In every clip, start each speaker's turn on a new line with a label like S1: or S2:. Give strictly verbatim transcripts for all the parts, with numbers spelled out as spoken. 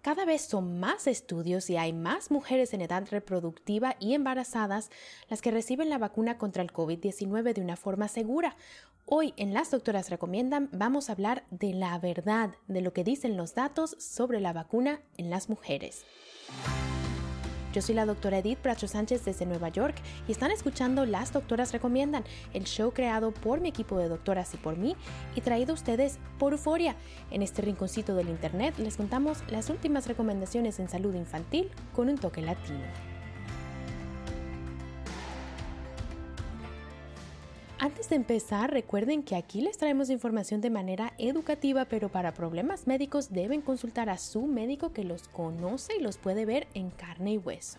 S1: Cada vez son más estudios y hay más mujeres en edad reproductiva y embarazadas las que reciben la vacuna contra el COVID diecinueve de una forma segura. Hoy en Las Doctoras Recomiendan vamos a hablar de la verdad, de lo que dicen los datos sobre la vacuna en las mujeres. Yo soy la doctora Edith Bracho Sánchez desde Nueva York y están escuchando Las Doctoras Recomiendan, el show creado por mi equipo de doctoras y por mí y traído a ustedes por Euforia. En este rinconcito del internet les contamos las últimas recomendaciones en salud infantil con un toque latino. Antes de empezar, recuerden que aquí les traemos información de manera educativa, pero para problemas médicos deben consultar a su médico que los conoce y los puede ver en carne y hueso.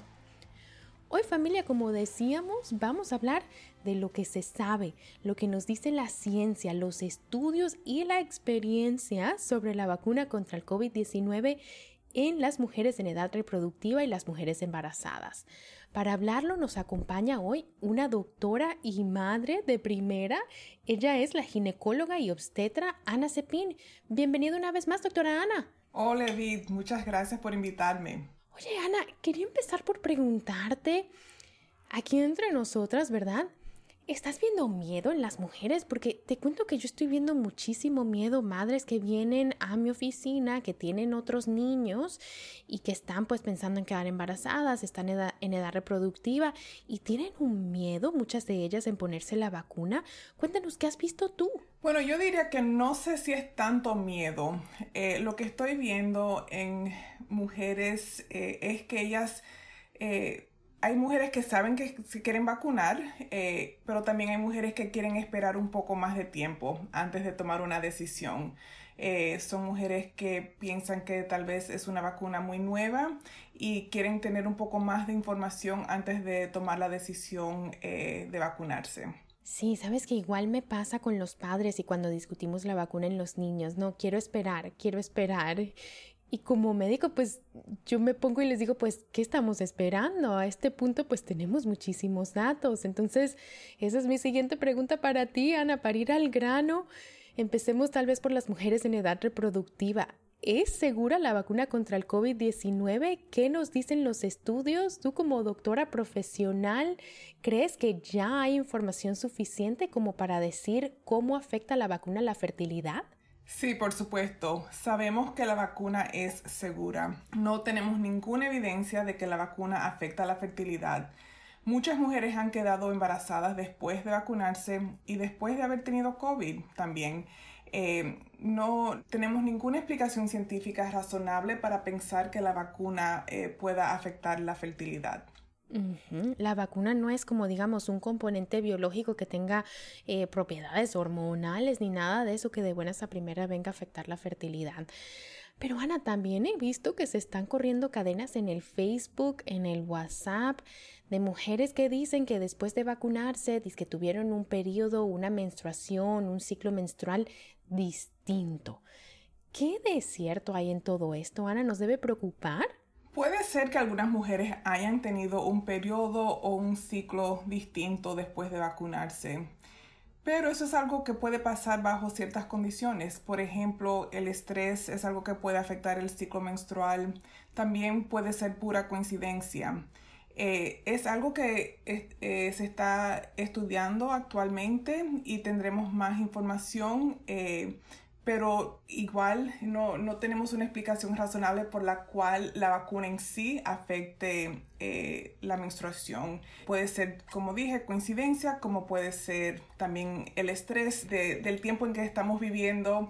S1: Hoy, familia, como decíamos, vamos a hablar de lo que se sabe, lo que nos dice la ciencia, los estudios y la experiencia sobre la vacuna contra el COVID diecinueve en las mujeres en edad reproductiva y las mujeres embarazadas. Para hablarlo nos acompaña hoy una doctora y madre de primera. Ella es la ginecóloga y obstetra Ana Cepín. Bienvenida una vez más, doctora Ana.
S2: Hola, Edith. Muchas gracias por invitarme.
S1: Oye, Ana, quería empezar por preguntarte, aquí entre nosotras, ¿verdad? ¿Estás viendo miedo en las mujeres? Porque te cuento que yo estoy viendo muchísimo miedo, madres que vienen a mi oficina, que tienen otros niños y que están pues pensando en quedar embarazadas, están en edad, en edad reproductiva y tienen un miedo, muchas de ellas, en ponerse la vacuna. Cuéntanos, ¿qué has visto tú?
S2: Bueno, yo diría que no sé si es tanto miedo. Eh, lo que estoy viendo en mujeres eh, es que ellas... Eh, Hay mujeres que saben que se quieren vacunar, eh, pero también hay mujeres que quieren esperar un poco más de tiempo antes de tomar una decisión. Eh, son mujeres que piensan que tal vez es una vacuna muy nueva y quieren tener un poco más de información antes de tomar la decisión eh, de vacunarse.
S1: Sí, sabes que igual me pasa con los padres y cuando discutimos la vacuna en los niños. No, quiero esperar, quiero esperar. Y como médico, pues yo me pongo y les digo, pues, ¿qué estamos esperando? A este punto, pues tenemos muchísimos datos. Entonces, esa es mi siguiente pregunta para ti, Ana, para ir al grano. Empecemos tal vez por las mujeres en edad reproductiva. ¿Es segura la vacuna contra el COVID diecinueve? ¿Qué nos dicen los estudios? Tú como doctora profesional, ¿crees que ya hay información suficiente como para decir cómo afecta la vacuna a la fertilidad?
S2: Sí, por supuesto. Sabemos que la vacuna es segura. No tenemos ninguna evidencia de que la vacuna afecta la fertilidad. Muchas mujeres han quedado embarazadas después de vacunarse y después de haber tenido COVID también. Eh, no tenemos ninguna explicación científica razonable para pensar que la vacuna eh, pueda afectar la fertilidad.
S1: Uh-huh. La vacuna no es como digamos un componente biológico que tenga eh, propiedades hormonales ni nada de eso que de buenas a primeras venga a afectar la fertilidad. Pero Ana, también he visto que se están corriendo cadenas en el Facebook, en el WhatsApp, de mujeres que dicen que después de vacunarse, dicen que tuvieron un periodo, una menstruación, un ciclo menstrual distinto. ¿Qué de cierto hay en todo esto, Ana? ¿Nos debe preocupar?
S2: Puede ser que algunas mujeres hayan tenido un periodo o un ciclo distinto después de vacunarse, pero eso es algo que puede pasar bajo ciertas condiciones. Por ejemplo, el estrés es algo que puede afectar el ciclo menstrual. También puede ser pura coincidencia. Eh, es algo que eh, se está estudiando actualmente y tendremos más información. Eh, Pero igual no, no tenemos una explicación razonable por la cual la vacuna en sí afecte eh, la menstruación. Puede ser, como dije, coincidencia, como puede ser también el estrés de, del tiempo en que estamos viviendo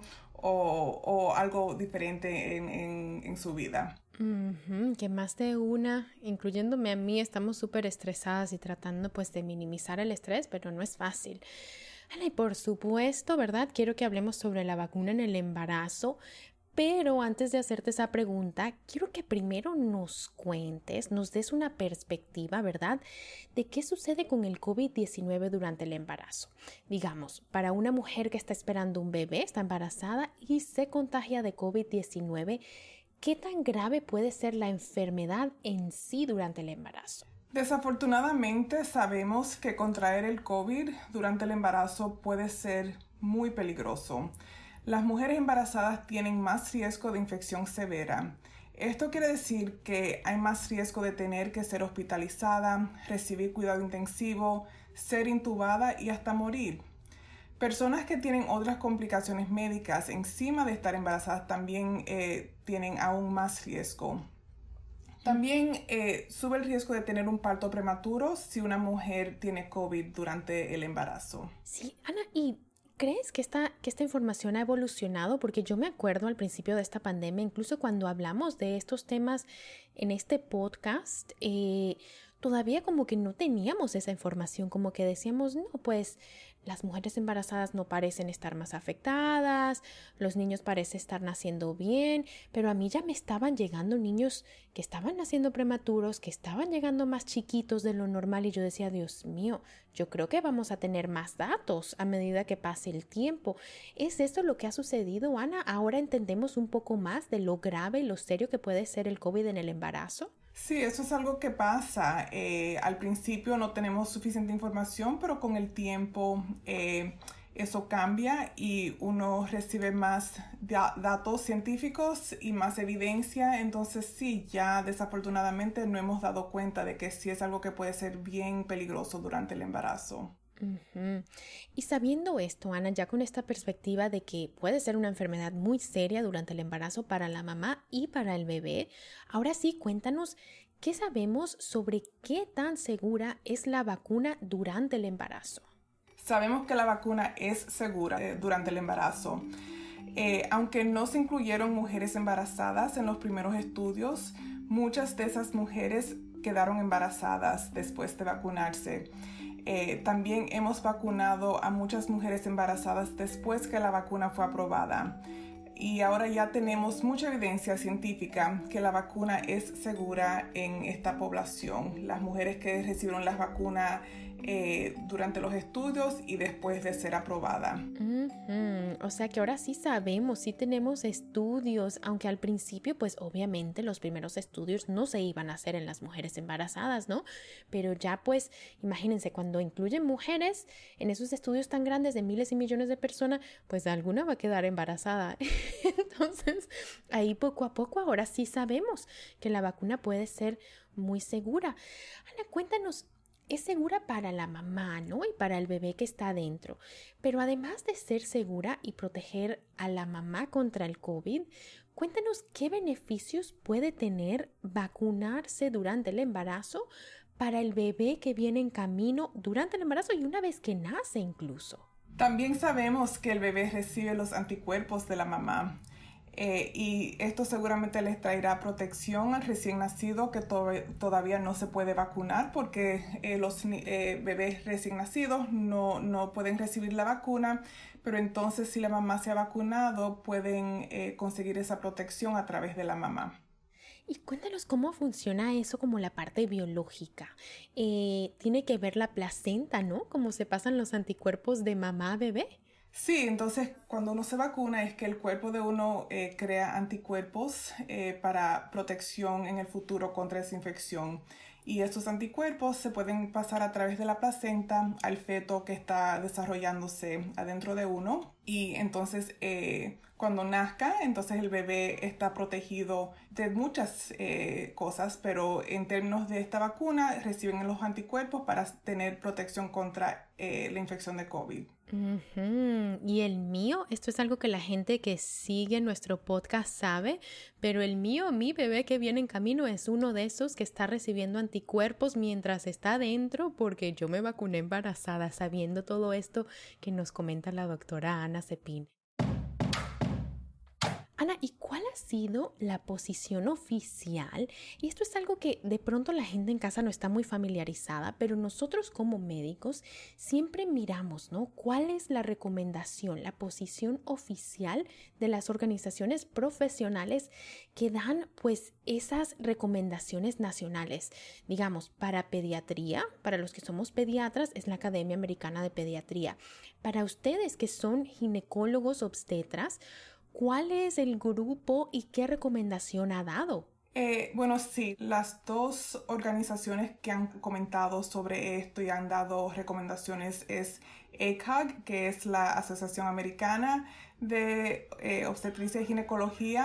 S2: o, o algo diferente en, en, en su vida.
S1: Uh-huh, que más de una, incluyéndome a mí, estamos súper estresadas y tratando pues de minimizar el estrés, pero no es fácil. Y por supuesto, ¿verdad? Quiero que hablemos sobre la vacuna en el embarazo, pero antes de hacerte esa pregunta, quiero que primero nos cuentes, nos des una perspectiva, ¿verdad? De qué sucede con el COVID diecinueve durante el embarazo. Digamos, para una mujer que está esperando un bebé, está embarazada y se contagia de COVID diecinueve, ¿qué tan grave puede ser la enfermedad en sí durante el embarazo?
S2: Desafortunadamente sabemos que contraer el COVID durante el embarazo puede ser muy peligroso. Las mujeres embarazadas tienen más riesgo de infección severa. Esto quiere decir que hay más riesgo de tener que ser hospitalizada, recibir cuidado intensivo, ser intubada y hasta morir. Personas que tienen otras complicaciones médicas encima de estar embarazadas también eh, tienen aún más riesgo. También eh, sube el riesgo de tener un parto prematuro si una mujer tiene COVID durante el embarazo.
S1: Sí, Ana, ¿y crees que esta, que esta información ha evolucionado? Porque yo me acuerdo al principio de esta pandemia, incluso cuando hablamos de estos temas en este podcast, eh, todavía como que no teníamos esa información, como que decíamos, no, pues las mujeres embarazadas no parecen estar más afectadas, los niños parecen estar naciendo bien, pero a mí ya me estaban llegando niños que estaban naciendo prematuros, que estaban llegando más chiquitos de lo normal y yo decía, Dios mío, yo creo que vamos a tener más datos a medida que pase el tiempo. ¿Es esto lo que ha sucedido, Ana? ¿Ahora entendemos un poco más de lo grave y lo serio que puede ser el COVID en el embarazo?
S2: Sí, eso es algo que pasa. Eh, al principio no tenemos suficiente información, pero con el tiempo eh, eso cambia y uno recibe más da- datos científicos y más evidencia. Entonces sí, ya desafortunadamente no hemos dado cuenta de que sí es algo que puede ser bien peligroso durante el embarazo.
S1: Ujú. Y sabiendo esto, Ana, ya con esta perspectiva de que puede ser una enfermedad muy seria durante el embarazo para la mamá y para el bebé, ahora sí, cuéntanos qué sabemos sobre qué tan segura es la vacuna durante el embarazo.
S2: Sabemos que la vacuna es segura eh, durante el embarazo. Eh, aunque no se incluyeron mujeres embarazadas en los primeros estudios, muchas de esas mujeres quedaron embarazadas después de vacunarse. Eh, también hemos vacunado a muchas mujeres embarazadas después que la vacuna fue aprobada. Y ahora ya tenemos mucha evidencia científica que la vacuna es segura en esta población. Las mujeres que recibieron las vacunas eh, durante los estudios y después de ser aprobada.
S1: Ujú. O sea que ahora sí sabemos, sí tenemos estudios, aunque al principio pues obviamente los primeros estudios no se iban a hacer en las mujeres embarazadas, ¿no? Pero ya pues imagínense, cuando incluyen mujeres en esos estudios tan grandes de miles y millones de personas, pues alguna va a quedar embarazada. Entonces ahí poco a poco ahora sí sabemos que la vacuna puede ser muy segura. Ana, cuéntanos. Es segura para la mamá, ¿no? Y para el bebé que está adentro. Pero además de ser segura y proteger a la mamá contra el COVID, cuéntanos qué beneficios puede tener vacunarse durante el embarazo para el bebé que viene en camino durante el embarazo y una vez que nace incluso.
S2: También sabemos que el bebé recibe los anticuerpos de la mamá. Eh, y esto seguramente les traerá protección al recién nacido que to- todavía no se puede vacunar porque eh, los eh, bebés recién nacidos no, no pueden recibir la vacuna, pero entonces si la mamá se ha vacunado pueden eh, conseguir esa protección a través de la mamá.
S1: Y cuéntanos cómo funciona eso como la parte biológica. Eh, tiene que ver la placenta, ¿no? Cómo se pasan los anticuerpos de mamá a bebé.
S2: Sí, entonces cuando uno se vacuna es que el cuerpo de uno eh, crea anticuerpos eh, para protección en el futuro contra esa infección. Y estos anticuerpos se pueden pasar a través de la placenta al feto que está desarrollándose adentro de uno. Y entonces eh, cuando nazca, entonces el bebé está protegido de muchas eh, cosas, pero en términos de esta vacuna reciben los anticuerpos para tener protección contra eh, la infección de COVID.
S1: Ujú. Y el mío, esto es algo que la gente que sigue nuestro podcast sabe, pero el mío, mi bebé que viene en camino es uno de esos que está recibiendo anticuerpos mientras está adentro porque yo me vacuné embarazada sabiendo todo esto que nos comenta la doctora Ana Cepín. Ana, ¿y cuál ha sido la posición oficial? Y esto es algo que de pronto la gente en casa no está muy familiarizada, pero nosotros como médicos siempre miramos, ¿no? ¿Cuál es la recomendación, la posición oficial de las organizaciones profesionales que dan pues esas recomendaciones nacionales? Digamos, para pediatría, para los que somos pediatras, es la Academia Americana de Pediatría. Para ustedes que son ginecólogos obstetras, ¿cuál es el grupo y qué recomendación ha dado?
S2: Eh, bueno, sí, las dos organizaciones que han comentado sobre esto y han dado recomendaciones es A C O G, que es la Asociación Americana de eh, Obstetricia y Ginecología,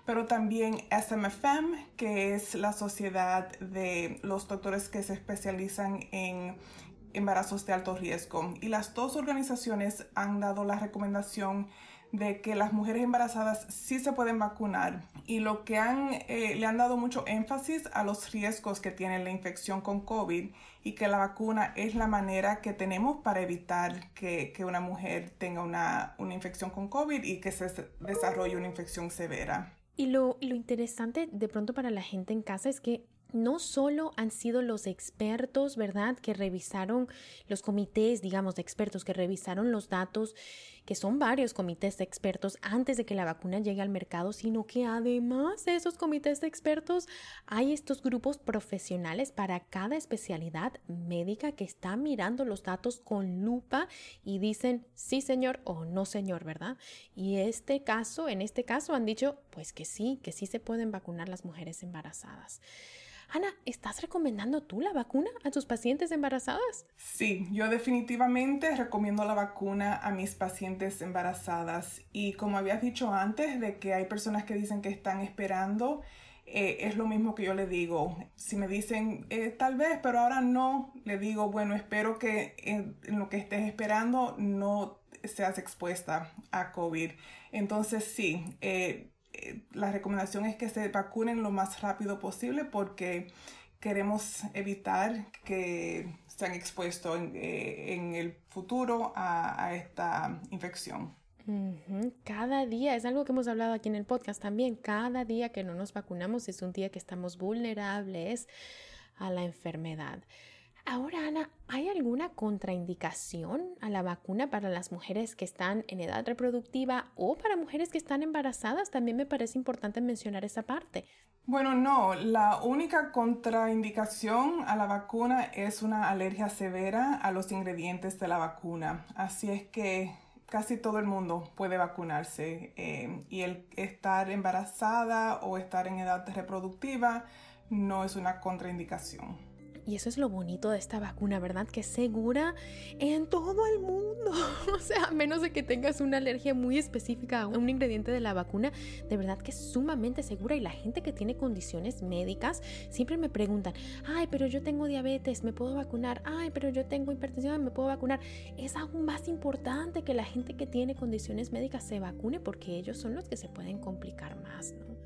S2: pero también S M F M, que es la sociedad de los doctores que se especializan en embarazos de alto riesgo. Y las dos organizaciones han dado la recomendación de que las mujeres embarazadas sí se pueden vacunar, y lo que han, eh, le han dado mucho énfasis a los riesgos que tiene la infección con COVID, y que la vacuna es la manera que tenemos para evitar que, que una mujer tenga una, una infección con COVID y que se desarrolle una infección severa.
S1: Y lo, lo interesante de pronto para la gente en casa es que no solo han sido los expertos, ¿verdad?, que revisaron los comités, digamos, de expertos que revisaron los datos, que son varios comités de expertos antes de que la vacuna llegue al mercado, sino que además de esos comités de expertos hay estos grupos profesionales para cada especialidad médica que están mirando los datos con lupa y dicen sí señor o no señor, ¿verdad? Y este caso, en este caso han dicho pues que sí, que sí se pueden vacunar las mujeres embarazadas. Ana, ¿estás recomendando tú la vacuna a tus pacientes embarazadas?
S2: Sí, yo definitivamente recomiendo la vacuna a mis pacientes embarazadas. Y como habías dicho antes, de que hay personas que dicen que están esperando, eh, es lo mismo que yo le digo. Si me dicen eh, tal vez, pero ahora no, le digo, bueno, espero que en, en lo que estés esperando no seas expuesta a COVID. Entonces sí, eh, la recomendación es que se vacunen lo más rápido posible porque queremos evitar que sean expuestos en, eh, en el futuro a, a esta infección.
S1: Uh-huh. Cada día, es algo que hemos hablado aquí en el podcast también, cada día que no nos vacunamos es un día que estamos vulnerables a la enfermedad. Ahora, Ana, ¿hay alguna contraindicación a la vacuna para las mujeres que están en edad reproductiva o para mujeres que están embarazadas? También me parece importante mencionar esa parte.
S2: Bueno, no, la única contraindicación a la vacuna es una alergia severa a los ingredientes de la vacuna. Así es que casi todo el mundo puede vacunarse eh, y el estar embarazada o estar en edad reproductiva no es una contraindicación.
S1: Y eso es lo bonito de esta vacuna, ¿verdad? Que es segura en todo el mundo. O sea, a menos de que tengas una alergia muy específica a un ingrediente de la vacuna, de verdad que es sumamente segura. Y la gente que tiene condiciones médicas siempre me preguntan, ay, pero yo tengo diabetes, ¿me puedo vacunar? Ay, pero yo tengo hipertensión, ¿me puedo vacunar? Es aún más importante que la gente que tiene condiciones médicas se vacune porque ellos son los que se pueden complicar más, ¿no?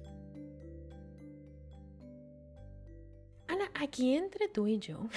S1: Ana, aquí entre tú y yo,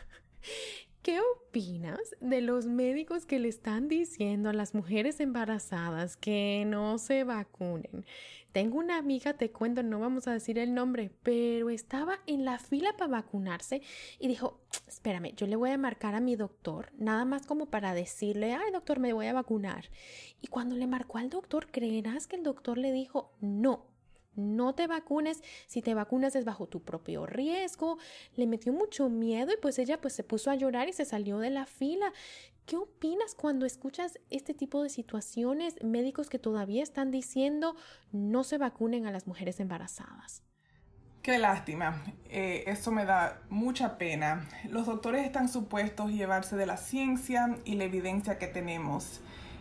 S1: ¿qué opinas de los médicos que le están diciendo a las mujeres embarazadas que no se vacunen? Tengo una amiga, te cuento, no vamos a decir el nombre, pero estaba en la fila para vacunarse y dijo, espérame, yo le voy a marcar a mi doctor, nada más como para decirle, ay doctor, me voy a vacunar. Y cuando le marcó al doctor, ¿creerás que el doctor le dijo, no? No te vacunes, si te vacunas es bajo tu propio riesgo? Le metió mucho miedo y pues ella pues se puso a llorar y se salió de la fila. ¿Qué opinas cuando escuchas este tipo de situaciones? Médicos que todavía están diciendo no se vacunen a las mujeres embarazadas.
S2: Qué lástima, eh, eso me da mucha pena. Los doctores están supuestos a llevarse de la ciencia y la evidencia que tenemos.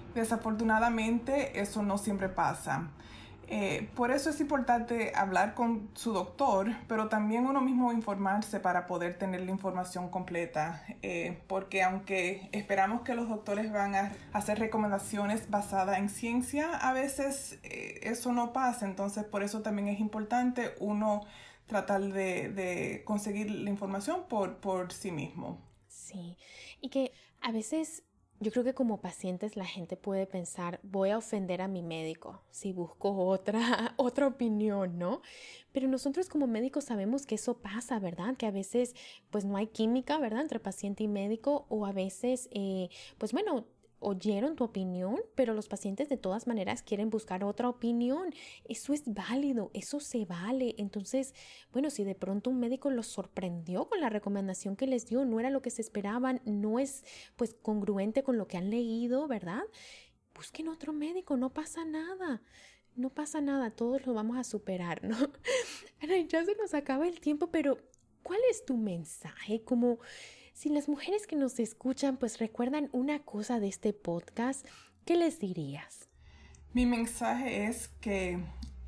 S2: Desafortunadamente eso no siempre pasa. Eh, por eso es importante hablar con su doctor, pero también uno mismo informarse para poder tener la información completa, eh, porque aunque esperamos que los doctores van a hacer recomendaciones basadas en ciencia, a veces eh, eso no pasa. Entonces por eso también es importante uno tratar de, de conseguir la información por, por sí mismo.
S1: Sí, y que a veces yo creo que como pacientes la gente puede pensar, voy a ofender a mi médico si busco otra, otra opinión, ¿no? Pero nosotros como médicos sabemos que eso pasa, ¿verdad? Que a veces pues no hay química, ¿verdad? Entre paciente y médico, o a veces, eh, pues bueno, oyeron tu opinión, pero los pacientes de todas maneras quieren buscar otra opinión. Eso es válido, eso se vale. Entonces, bueno, si de pronto un médico los sorprendió con la recomendación que les dio, no era lo que se esperaban, no es pues congruente con lo que han leído, ¿verdad? Busquen otro médico, no pasa nada. No pasa nada, todos lo vamos a superar, ¿no? Ana, ya se nos acaba el tiempo, pero ¿cuál es tu mensaje? Como si las mujeres que nos escuchan pues recuerdan una cosa de este podcast, ¿qué les dirías?
S2: Mi mensaje es que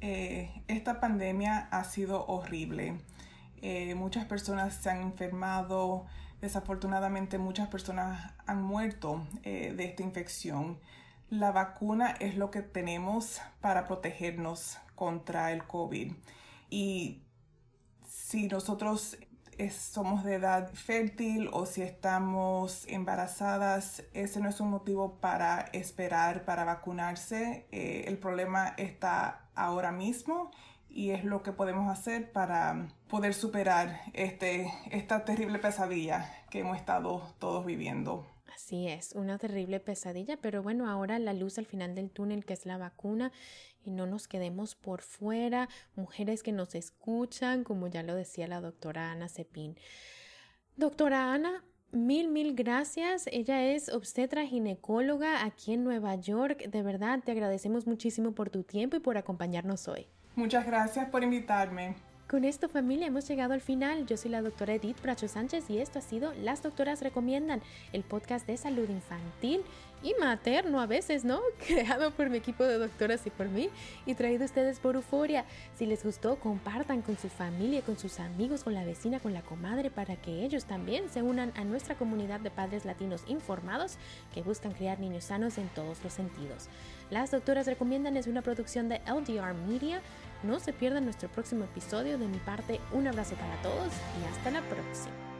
S2: Eh, esta pandemia ha sido horrible. Eh, muchas personas se han enfermado. Desafortunadamente, muchas personas han muerto eh, de esta infección. La vacuna es lo que tenemos para protegernos contra el COVID. Y si nosotros es, somos de edad fértil o si estamos embarazadas, ese no es un motivo para esperar para vacunarse. Eh, el problema está ahora mismo y es lo que podemos hacer para poder superar este, esta terrible pesadilla que hemos estado todos viviendo.
S1: Así es, una terrible pesadilla, pero bueno, ahora la luz al final del túnel, que es la vacuna, y no nos quedemos por fuera, mujeres que nos escuchan, como ya lo decía la doctora Ana Cepín. Doctora Ana, mil, mil gracias. Ella es obstetra ginecóloga aquí en Nueva York. De verdad, te agradecemos muchísimo por tu tiempo y por acompañarnos hoy.
S2: Muchas gracias por invitarme.
S1: Con esto, familia, hemos llegado al final. Yo soy la doctora Edith Bracho Sánchez y esto ha sido Las Doctoras Recomiendan, el podcast de salud infantil y materno a veces, ¿no? Creado por mi equipo de doctoras y por mí y traído a ustedes por Euforia. Si les gustó, compartan con su familia, con sus amigos, con la vecina, con la comadre, para que ellos también se unan a nuestra comunidad de padres latinos informados que buscan criar niños sanos en todos los sentidos. Las Doctoras Recomiendan es una producción de L D R Media. No se pierdan nuestro próximo episodio. De mi parte, un abrazo para todos y hasta la próxima.